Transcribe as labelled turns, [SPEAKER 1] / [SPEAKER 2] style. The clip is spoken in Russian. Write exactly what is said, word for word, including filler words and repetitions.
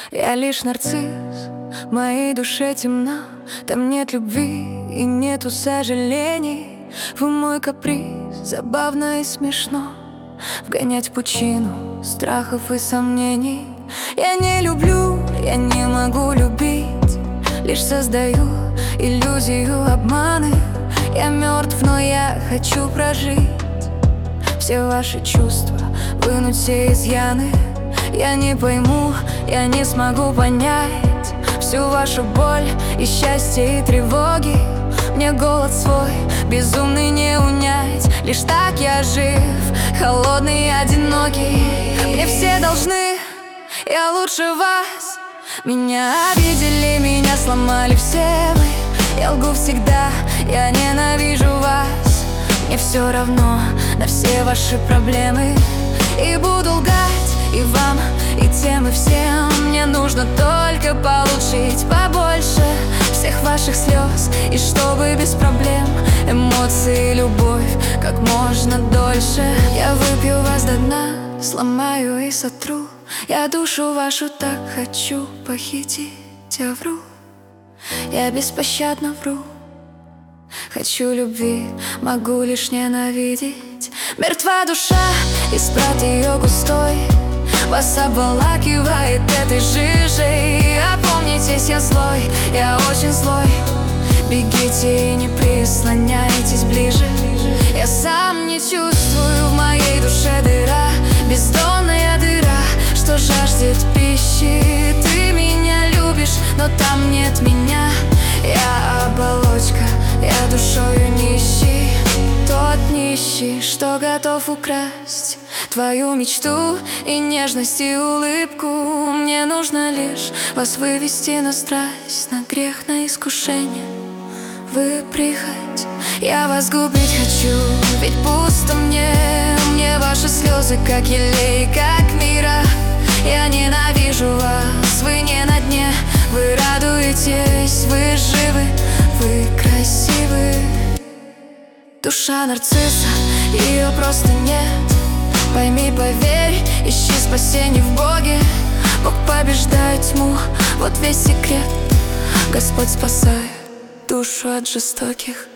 [SPEAKER 1] Я лишь нарцисс, в моей душе темно. Там нет любви и нету сожалений. Вы мой каприз, забавно и смешно вгонять в пучину страхов и сомнений. Я не люблю, я не могу любить, лишь создаю иллюзию обмана. Я мертв, но я хочу прожить все ваши чувства, вынуть все изъяны. Я не пойму, я не смогу понять всю вашу боль и счастье, и тревоги. Мне голод свой безумный не унять. Лишь так я жив, холодный и одинокий. Мне все должны, я лучше вас. Меня обидели, меня сломали все вы. Я лгу всегда, я ненавижу вас. Мне все равно на все ваши проблемы. И буду лгать и вам, и тем, и всем. Мне нужно только получить побольше всех ваших слез, и чтобы без проблем эмоции, любовь как можно дольше. Я выпью вас до дна, сломаю и сотру. Я душу вашу так хочу похитить, я вру, я беспощадно вру. Хочу любви, могу лишь ненавидеть. Мертва душа, и спрат ее густой вас обволакивает этой жижей. Опомнитесь, я злой, я очень злой. Бегите и не прислоняйтесь ближе. Я сам не чувствую, в моей душе дыра, бездонная дыра, что жаждет пищи. Ты меня любишь, но там нет меня. Я оболочка, я душою нищий. Тот нищий, что готов украсть твою мечту и нежность, и улыбку. Мне нужно лишь вас вывести на страсть, на грех, на искушение. Вы прихоть, я вас губить хочу, ведь пусто мне. Мне ваши слезы, как елей, как мира. Я ненавижу вас, вы не на дне. Вы радуетесь, вы живы, вы красивы. Душа нарцисса, ее просто нет. Пойми, поверь, ищи спасение в Боге. Бог побеждает тьму, вот весь секрет. Господь спасает душу от жестоких.